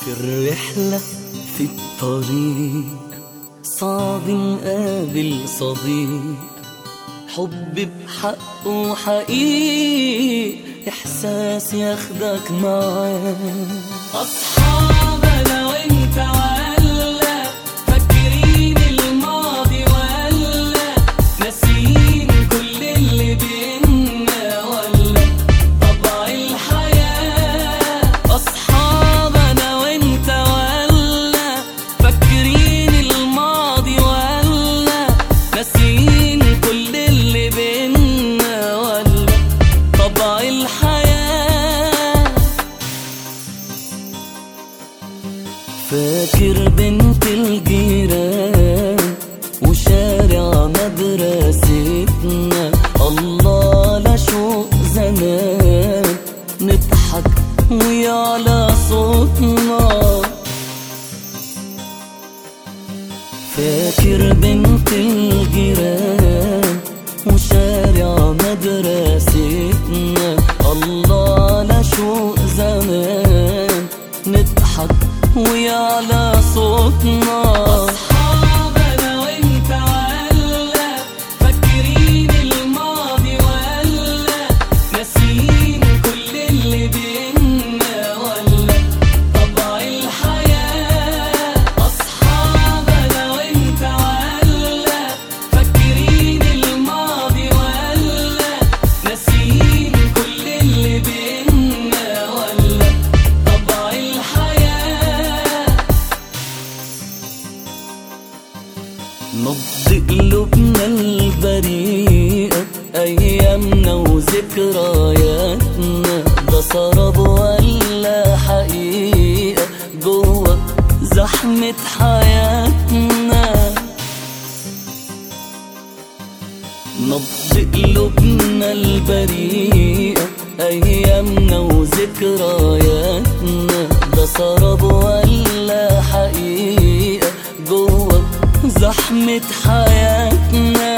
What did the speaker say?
في الرحلة في الطريق صعب نقابل صديق، حب بحق وحقيق إحساس ياخدك معاه. أصحاب أنا وإنت ولا فاكرين الماضي ولا ناسيين كل اللي بينا ولا طبع الحياة. أصحاب أنا وإنت ولا فاكرين الماضي ولا ناسيين كل اللي بينا ولا طبع الحياة. فاكر بنت الجيران وشارع مدرستنا، الله لا شوق زمان نضحك ويعلى صوتنا. فاكر بنت الجيران وشارع مدرستنا، الله لا شوق زمان نضحك ويعلى صوتنا. أصحاب أنا وإنت ولا فاكرين الماضي ولا ناسيين كل اللي بينا ولا طبع الحياة. أصحاب أنا وإنت ولا فاكرين الماضي ولا ناسيين كل اللي بينا ولا طبع الحياة. نبض قلوبنا البريئة أيامنا وذكرياتنا، ده سراب ولا حقيقة جوه زحمة حياتنا. نبض قلوبنا البريئة أيامنا وذكرياتنا، ده سراب ولا حقيقة جوه زحمة حياتنا.